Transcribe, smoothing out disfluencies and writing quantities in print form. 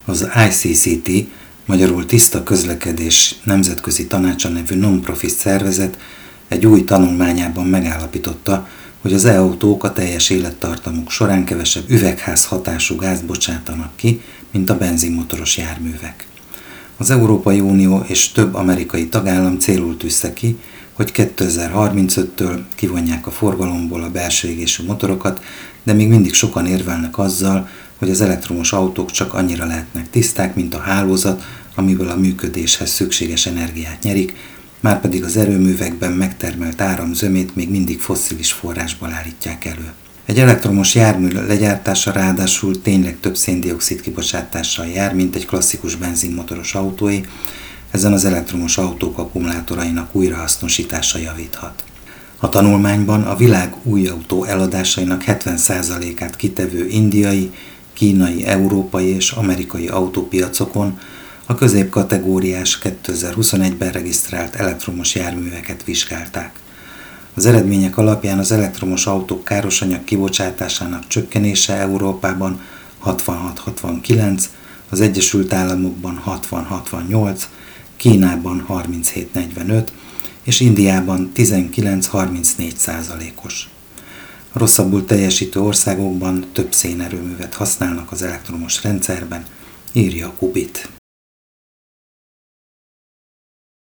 Az ICCT, magyarul Tiszta Közlekedés Nemzetközi Tanácsa nevű non-profit szervezet egy új tanulmányában megállapította, hogy az e-autók a teljes élettartamuk során kevesebb üvegházhatású gázt bocsátanak ki, mint a benzinmotoros járművek. Az Európai Unió és több amerikai tagállam célul tűzte ki, hogy 2035-től kivonják a forgalomból a belső égésű motorokat, de még mindig sokan érvelnek azzal, hogy az elektromos autók csak annyira lehetnek tiszták, mint a hálózat, amiből a működéshez szükséges energiát nyerik, márpedig az erőművekben megtermelt áram zömét még mindig fosszilis forrásból állítják elő. Egy elektromos jármű legyártása ráadásul tényleg több szén-dioxid kibocsátással jár, mint egy klasszikus benzinmotoros autóé, ezen az elektromos autók akkumulátorainak újrahasznosítása javíthat. A tanulmányban a világ új autó eladásainak 70%-át kitevő indiai, kínai, európai és amerikai autópiacokon a középkategóriás 2021-ben regisztrált elektromos járműveket vizsgálták. Az eredmények alapján az elektromos autók károsanyag kibocsátásának csökkenése Európában 66-69, az Egyesült Államokban 60-68, Kínában 37-45 és Indiában 19-34%-os. A rosszabbul teljesítő országokban több szénerőművet használnak az elektromos rendszerben, írja a Kubit.